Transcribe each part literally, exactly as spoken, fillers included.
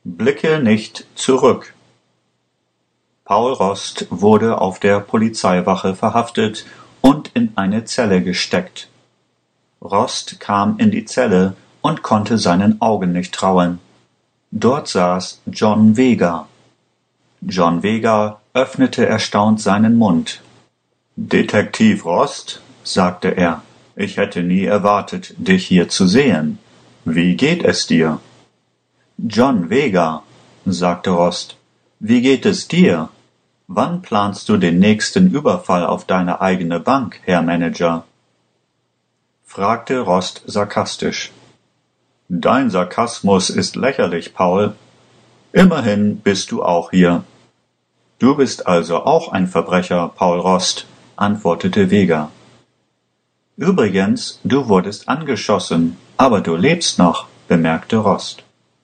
Blicke nicht zurück. Paul Rost wurde auf der Polizeiwache verhaftet und in eine Zelle gesteckt. Rost kam in die Zelle und konnte seinen Augen nicht trauen. Dort saß John Vega. John Vega öffnete erstaunt seinen Mund. »Detektiv Rost«, sagte er, »ich hätte nie erwartet, dich hier zu sehen. Wie geht es dir?« »John Vega«, sagte Rost, »wie geht es dir? Wann planst du den nächsten Überfall auf deine eigene Bank, Herr Manager?« fragte Rost sarkastisch. »Dein Sarkasmus ist lächerlich, Paul. Immerhin bist du auch hier.« »Du bist also auch ein Verbrecher, Paul Rost«, antwortete Vega. »Übrigens, du wurdest angeschossen, aber du lebst noch«, bemerkte Rost.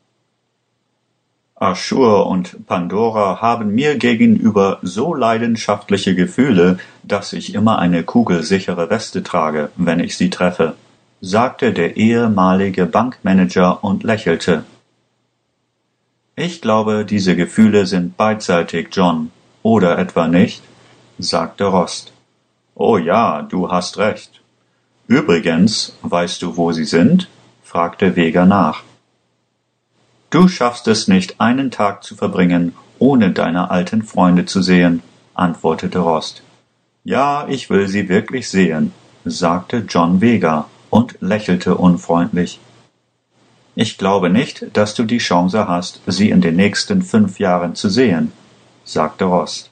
»Ashur und Pandora haben mir gegenüber so leidenschaftliche Gefühle, dass ich immer eine kugelsichere Weste trage, wenn ich sie treffe«, sagte der ehemalige Bankmanager und lächelte. »Ich glaube, diese Gefühle sind beidseitig, John, oder etwa nicht?«, sagte Rost. »Oh ja, du hast recht. Übrigens, weißt du, wo sie sind?«, fragte Vega nach. »Du schaffst es nicht, einen Tag zu verbringen, ohne deine alten Freunde zu sehen«, antwortete Rost. »Ja, ich will sie wirklich sehen«, sagte John Vega und lächelte unfreundlich. »Ich glaube nicht, dass du die Chance hast, sie in den nächsten fünf Jahren zu sehen«, sagte Rost.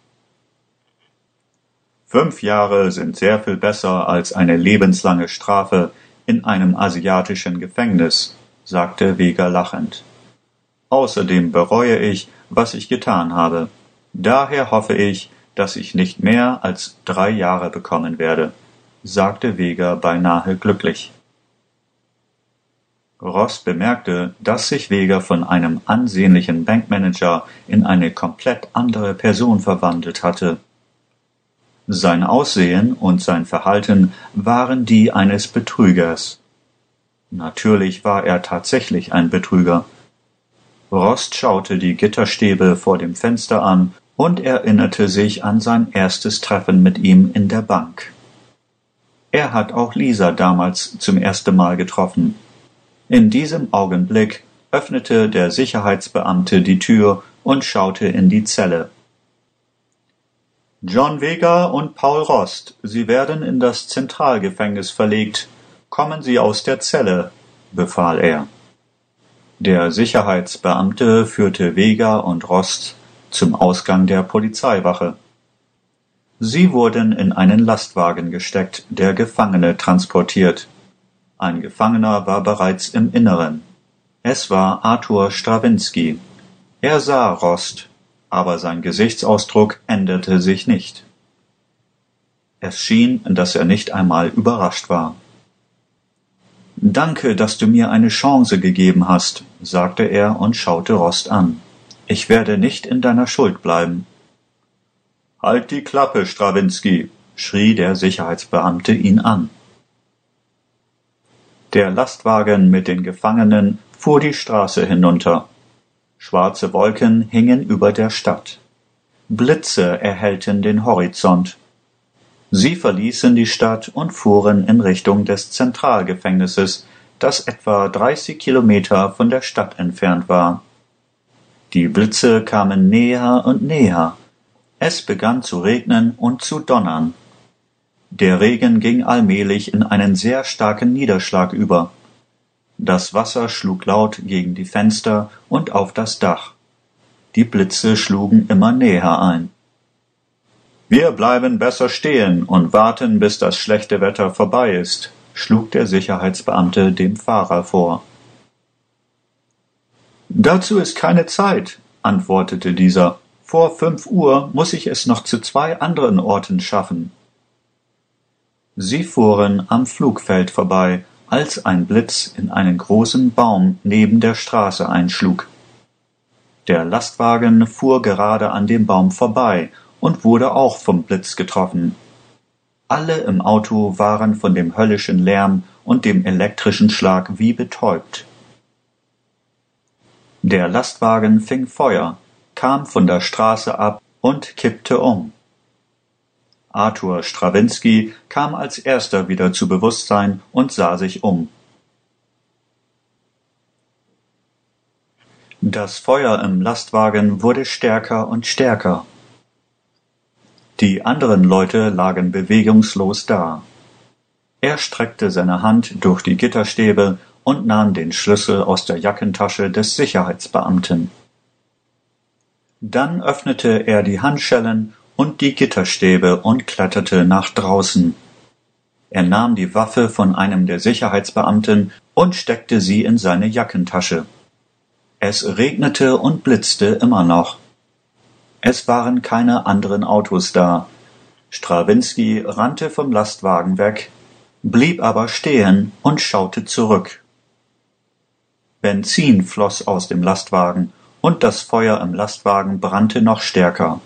»Fünf Jahre sind sehr viel besser als eine lebenslange Strafe in einem asiatischen Gefängnis«, sagte Vega lachend. »Außerdem bereue ich, was ich getan habe. Daher hoffe ich, dass ich nicht mehr als drei Jahre bekommen werde«, sagte Vega beinahe glücklich. Rost bemerkte, dass sich Vega von einem ansehnlichen Bankmanager in eine komplett andere Person verwandelt hatte. Sein Aussehen und sein Verhalten waren die eines Betrügers. Natürlich war er tatsächlich ein Betrüger. Rost schaute die Gitterstäbe vor dem Fenster an und erinnerte sich an sein erstes Treffen mit ihm in der Bank. Er hat auch Lisa damals zum ersten Mal getroffen. In diesem Augenblick öffnete der Sicherheitsbeamte die Tür und schaute in die Zelle. »John Vega und Paul Rost, Sie werden in das Zentralgefängnis verlegt. Kommen Sie aus der Zelle«, befahl er. Der Sicherheitsbeamte führte Vega und Rost zum Ausgang der Polizeiwache. Sie wurden in einen Lastwagen gesteckt, der Gefangene transportiert. Ein Gefangener war bereits im Inneren. Es war Arthur Strawinski. Er sah Rost, aber sein Gesichtsausdruck änderte sich nicht. Es schien, dass er nicht einmal überrascht war. »Danke, dass du mir eine Chance gegeben hast«, sagte er und schaute Rost an. »Ich werde nicht in deiner Schuld bleiben.« »Halt die Klappe, Strawinski«, schrie der Sicherheitsbeamte ihn an. Der Lastwagen mit den Gefangenen fuhr die Straße hinunter. Schwarze Wolken hingen über der Stadt. Blitze erhellten den Horizont. Sie verließen die Stadt und fuhren in Richtung des Zentralgefängnisses, das etwa dreißig Kilometer von der Stadt entfernt war. Die Blitze kamen näher und näher. Es begann zu regnen und zu donnern. Der Regen ging allmählich in einen sehr starken Niederschlag über. Das Wasser schlug laut gegen die Fenster und auf das Dach. Die Blitze schlugen immer näher ein. »Wir bleiben besser stehen und warten, bis das schlechte Wetter vorbei ist«, schlug der Sicherheitsbeamte dem Fahrer vor. »Dazu ist keine Zeit«, antwortete dieser. »Vor fünf Uhr muss ich es noch zu zwei anderen Orten schaffen.« Sie fuhren am Flugfeld vorbei, als ein Blitz in einen großen Baum neben der Straße einschlug. Der Lastwagen fuhr gerade an dem Baum vorbei und wurde auch vom Blitz getroffen. Alle im Auto waren von dem höllischen Lärm und dem elektrischen Schlag wie betäubt. Der Lastwagen fing Feuer, kam von der Straße ab und kippte um. Arthur Stravinski kam als erster wieder zu Bewusstsein und sah sich um. Das Feuer im Lastwagen wurde stärker und stärker. Die anderen Leute lagen bewegungslos da. Er streckte seine Hand durch die Gitterstäbe und nahm den Schlüssel aus der Jackentasche des Sicherheitsbeamten. Dann öffnete er die Handschellen und die Gitterstäbe und kletterte nach draußen. Er nahm die Waffe von einem der Sicherheitsbeamten und steckte sie in seine Jackentasche. Es regnete und blitzte immer noch. Es waren keine anderen Autos da. Stravinski rannte vom Lastwagen weg, blieb aber stehen und schaute zurück. Benzin floss aus dem Lastwagen und das Feuer im Lastwagen brannte noch stärker.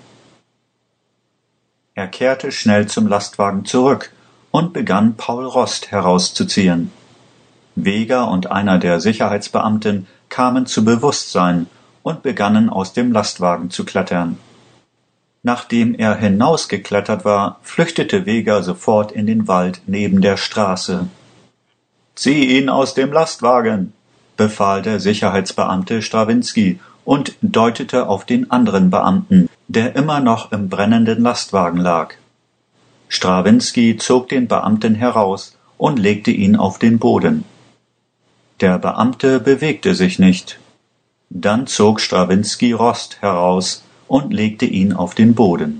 Er kehrte schnell zum Lastwagen zurück und begann Paul Rost herauszuziehen. Weger und einer der Sicherheitsbeamten kamen zu Bewusstsein und begannen aus dem Lastwagen zu klettern. Nachdem er hinausgeklettert war, flüchtete Weger sofort in den Wald neben der Straße. »Zieh ihn aus dem Lastwagen«, befahl der Sicherheitsbeamte Stravinski und deutete auf den anderen Beamten, der immer noch im brennenden Lastwagen lag. Stravinski zog den Beamten heraus und legte ihn auf den Boden. Der Beamte bewegte sich nicht. Dann zog Stravinski Rost heraus und legte ihn auf den Boden.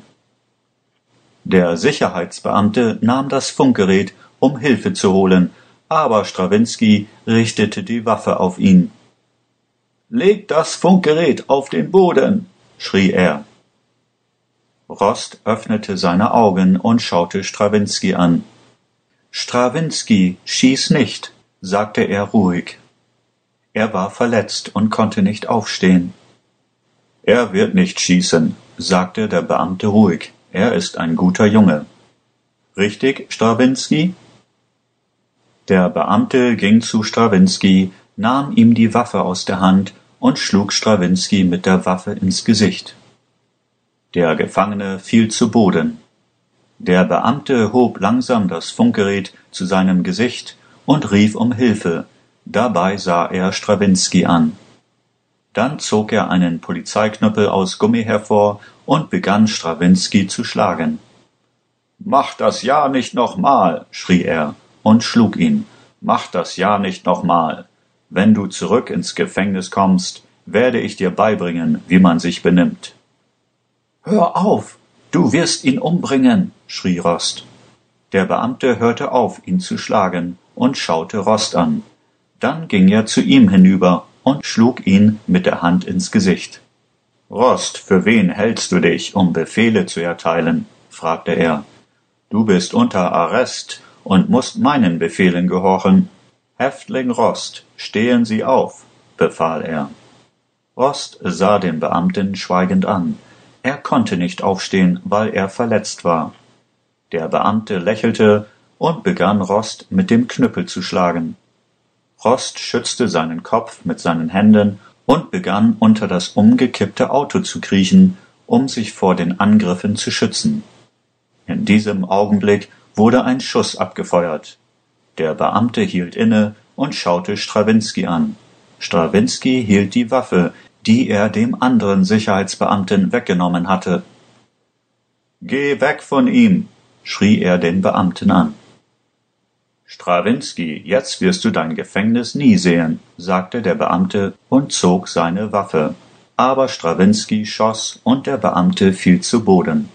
Der Sicherheitsbeamte nahm das Funkgerät, um Hilfe zu holen, aber Stravinski richtete die Waffe auf ihn. »Leg das Funkgerät auf den Boden«, schrie er. Rost öffnete seine Augen und schaute Stravinski an. »Stravinski, schieß nicht«, sagte er ruhig. Er war verletzt und konnte nicht aufstehen. »Er wird nicht schießen«, sagte der Beamte ruhig. »Er ist ein guter Junge.« »Richtig, Stravinski?« Der Beamte ging zu Stravinski, nahm ihm die Waffe aus der Hand und schlug Stravinski mit der Waffe ins Gesicht. Der Gefangene fiel zu Boden. Der Beamte hob langsam das Funkgerät zu seinem Gesicht und rief um Hilfe. Dabei sah er Stravinski an. Dann zog er einen Polizeiknüppel aus Gummi hervor und begann Stravinski zu schlagen. »Mach das ja nicht nochmal«, schrie er und schlug ihn. »Mach das ja nicht nochmal. Wenn du zurück ins Gefängnis kommst, werde ich dir beibringen, wie man sich benimmt.« »Hör auf! Du wirst ihn umbringen«, schrie Rost. Der Beamte hörte auf, ihn zu schlagen, und schaute Rost an. Dann ging er zu ihm hinüber und schlug ihn mit der Hand ins Gesicht. »Rost, für wen hältst du dich, um Befehle zu erteilen?« fragte er. »Du bist unter Arrest und musst meinen Befehlen gehorchen. Häftling Rost, stehen Sie auf«, befahl er. Rost sah den Beamten schweigend an. Er konnte nicht aufstehen, weil er verletzt war. Der Beamte lächelte und begann Rost mit dem Knüppel zu schlagen. Rost schützte seinen Kopf mit seinen Händen und begann unter das umgekippte Auto zu kriechen, um sich vor den Angriffen zu schützen. In diesem Augenblick wurde ein Schuss abgefeuert. Der Beamte hielt inne und schaute Stravinski an. Stravinski hielt die Waffe, die er dem anderen Sicherheitsbeamten weggenommen hatte. »Geh weg von ihm«, schrie er den Beamten an. »Stravinski, jetzt wirst du dein Gefängnis nie sehen«, sagte der Beamte und zog seine Waffe. Aber Stravinski schoss und der Beamte fiel zu Boden.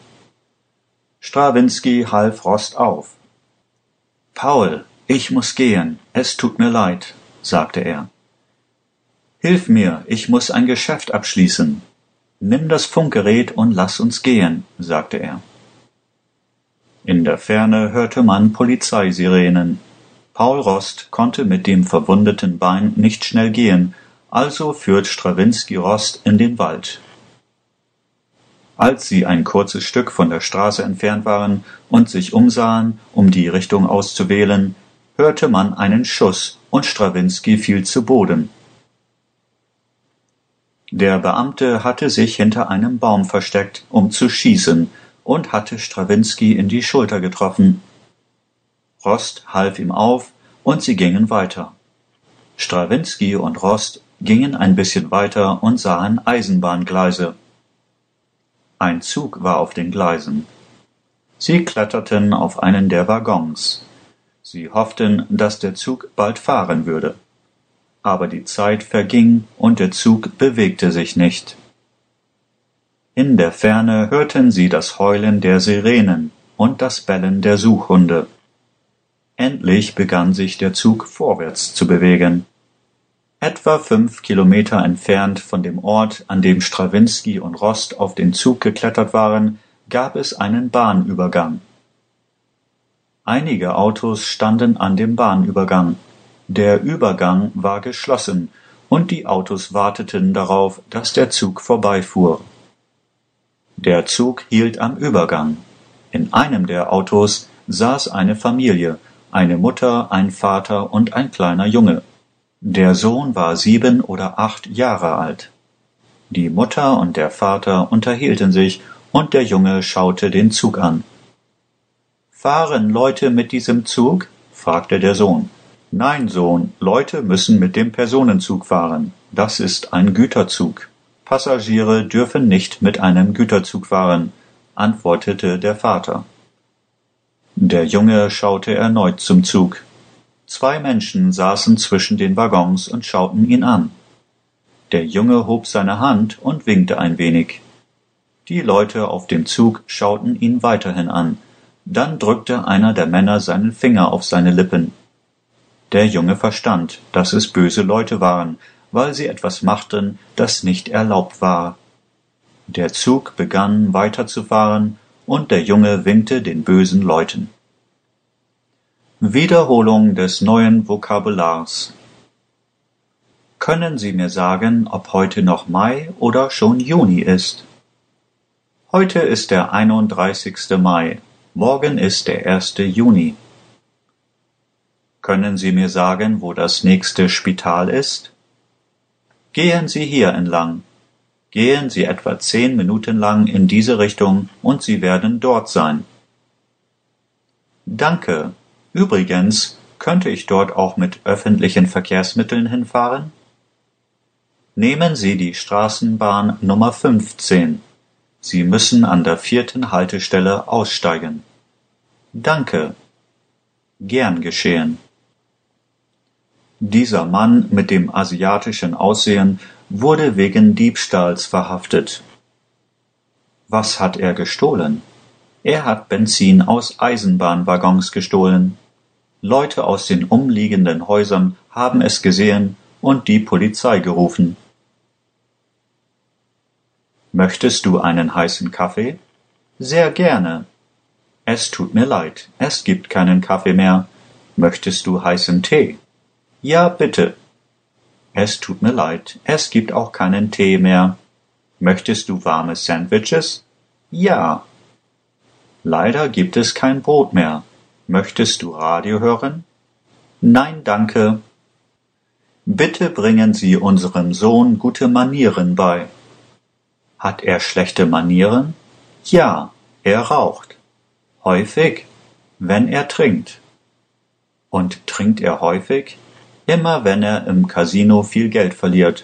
Stravinski half Rost auf. »Paul, ich muss gehen, es tut mir leid«, sagte er. »Hilf mir, ich muss ein Geschäft abschließen. Nimm das Funkgerät und lass uns gehen«, sagte er. In der Ferne hörte man Polizeisirenen. Paul Rost konnte mit dem verwundeten Bein nicht schnell gehen, also führt Stravinski Rost in den Wald. Als sie ein kurzes Stück von der Straße entfernt waren und sich umsahen, um die Richtung auszuwählen, hörte man einen Schuss und Stravinski fiel zu Boden. Der Beamte hatte sich hinter einem Baum versteckt, um zu schießen, und hatte Strawinski in die Schulter getroffen. Rost half ihm auf, und sie gingen weiter. Strawinski und Rost gingen ein bisschen weiter und sahen Eisenbahngleise. Ein Zug war auf den Gleisen. Sie kletterten auf einen der Waggons. Sie hofften, dass der Zug bald fahren würde. Aber die Zeit verging und der Zug bewegte sich nicht. In der Ferne hörten sie das Heulen der Sirenen und das Bellen der Suchhunde. Endlich begann sich der Zug vorwärts zu bewegen. Etwa fünf Kilometer entfernt von dem Ort, an dem Strawinski und Rost auf den Zug geklettert waren, gab es einen Bahnübergang. Einige Autos standen an dem Bahnübergang. Der Übergang war geschlossen, und die Autos warteten darauf, dass der Zug vorbeifuhr. Der Zug hielt am Übergang. In einem der Autos saß eine Familie, eine Mutter, ein Vater und ein kleiner Junge. Der Sohn war sieben oder acht Jahre alt. Die Mutter und der Vater unterhielten sich, und der Junge schaute den Zug an. »Fahren Leute mit diesem Zug?« fragte der Sohn. »Nein, Sohn, Leute müssen mit dem Personenzug fahren. Das ist ein Güterzug. Passagiere dürfen nicht mit einem Güterzug fahren«, antwortete der Vater. Der Junge schaute erneut zum Zug. Zwei Menschen saßen zwischen den Waggons und schauten ihn an. Der Junge hob seine Hand und winkte ein wenig. Die Leute auf dem Zug schauten ihn weiterhin an. Dann drückte einer der Männer seinen Finger auf seine Lippen. Der Junge verstand, dass es böse Leute waren, weil sie etwas machten, das nicht erlaubt war. Der Zug begann weiterzufahren, und der Junge winkte den bösen Leuten. Wiederholung des neuen Vokabulars. Können Sie mir sagen, ob heute noch Mai oder schon Juni ist? Heute ist der einunddreißigste Mai. Morgen ist der erste Juni. Können Sie mir sagen, wo das nächste Spital ist? Gehen Sie hier entlang. Gehen Sie etwa zehn Minuten lang in diese Richtung und Sie werden dort sein. Danke. Übrigens, könnte ich dort auch mit öffentlichen Verkehrsmitteln hinfahren? Nehmen Sie die Straßenbahn Nummer fünfzehn. Sie müssen an der vierten Haltestelle aussteigen. Danke. Gern geschehen. Dieser Mann mit dem asiatischen Aussehen wurde wegen Diebstahls verhaftet. Was hat er gestohlen? Er hat Benzin aus Eisenbahnwaggons gestohlen. Leute aus den umliegenden Häusern haben es gesehen und die Polizei gerufen. Möchtest du einen heißen Kaffee? Sehr gerne. Es tut mir leid, es gibt keinen Kaffee mehr. Möchtest du heißen Tee? Ja, bitte. Es tut mir leid, es gibt auch keinen Tee mehr. Möchtest du warme Sandwiches? Ja. Leider gibt es kein Brot mehr. Möchtest du Radio hören? Nein, danke. Bitte bringen Sie unserem Sohn gute Manieren bei. Hat er schlechte Manieren? Ja, er raucht. Häufig, wenn er trinkt. Und trinkt er häufig? Immer wenn er im Casino viel Geld verliert.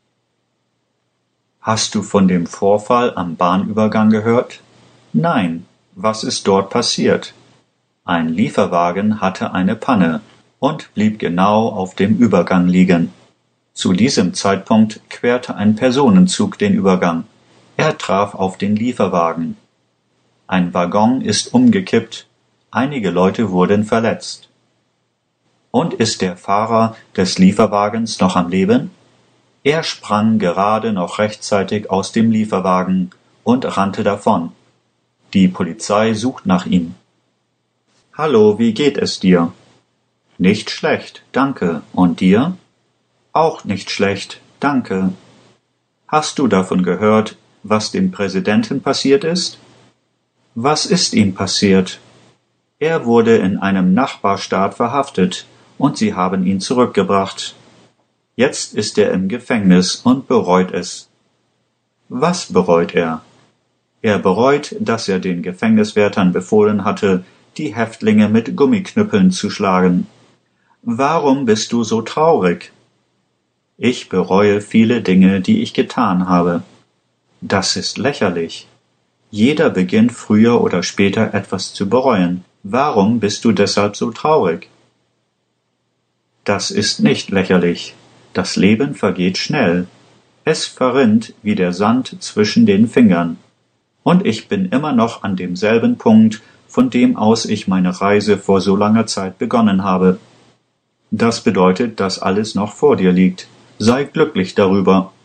Hast du von dem Vorfall am Bahnübergang gehört? Nein. Was ist dort passiert? Ein Lieferwagen hatte eine Panne und blieb genau auf dem Übergang liegen. Zu diesem Zeitpunkt querte ein Personenzug den Übergang. Er traf auf den Lieferwagen. Ein Waggon ist umgekippt, einige Leute wurden verletzt. Und ist der Fahrer des Lieferwagens noch am Leben? Er sprang gerade noch rechtzeitig aus dem Lieferwagen und rannte davon. Die Polizei sucht nach ihm. Hallo, wie geht es dir? Nicht schlecht, danke. Und dir? Auch nicht schlecht, danke. Hast du davon gehört, was dem Präsidenten passiert ist? Was ist ihm passiert? Er wurde in einem Nachbarstaat verhaftet, und sie haben ihn zurückgebracht. Jetzt ist er im Gefängnis und bereut es. Was bereut er? Er bereut, dass er den Gefängniswärtern befohlen hatte, die Häftlinge mit Gummiknüppeln zu schlagen. Warum bist du so traurig? Ich bereue viele Dinge, die ich getan habe. Das ist lächerlich. Jeder beginnt früher oder später etwas zu bereuen. Warum bist du deshalb so traurig? Das ist nicht lächerlich. Das Leben vergeht schnell. Es verrinnt wie der Sand zwischen den Fingern. Und ich bin immer noch an demselben Punkt, von dem aus ich meine Reise vor so langer Zeit begonnen habe. Das bedeutet, dass alles noch vor dir liegt. Sei glücklich darüber.